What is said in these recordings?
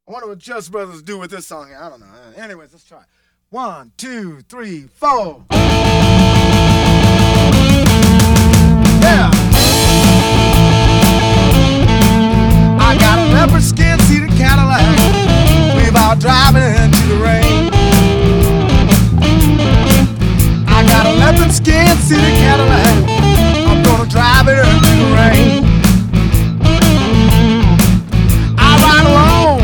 I wonder what Just Brothers do with this song here. I don't know. Anyways, let's try it. 1, 2, 3, 4. Yeah. I got a leopard skin seated Cadillac. We've out driving into the rain. I got a leopard skin seated Cadillac. I'm gonna drive it into the rain. I ride alone.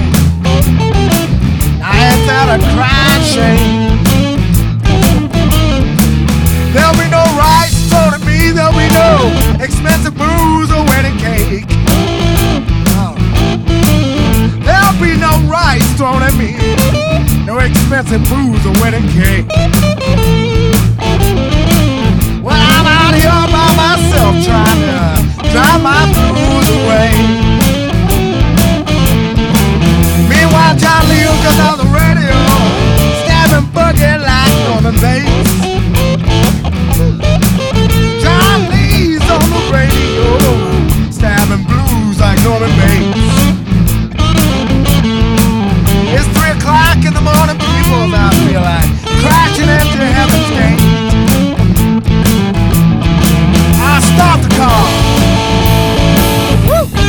I ain't that a crying shame. There'll be no rice thrown at me. There'll be no expensive booze or wedding cake. There'll be no rice thrown at me. No expensive booze or wedding cake. Well, I'm out here by myself trying to drive my blues away. Meanwhile, John Leo gets on the radio, stabbing boogie like Norman Bates. John Lee's on the radio, stabbing blues like Norman Bates. It's 3 o'clock in the morning, people. I feel like crashing into heaven's gate. I start the car. Woo!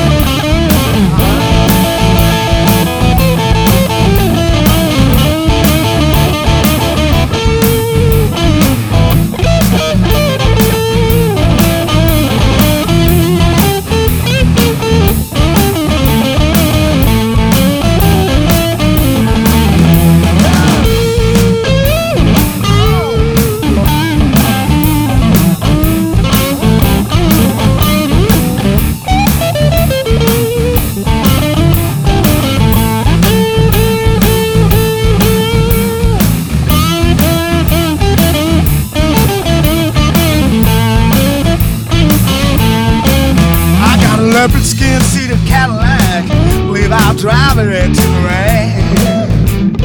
Leopard skin seated Cadillac, believe I'll drive it into the rain.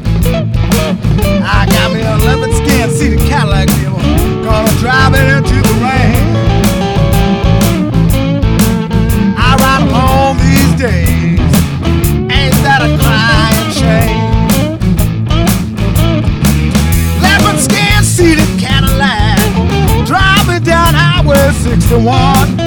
I got me a leopard skin seated Cadillac, people, gonna drive it into the rain. I ride alone these days, ain't that a crying shame? Leopard skin seated Cadillac, driving down Highway 61.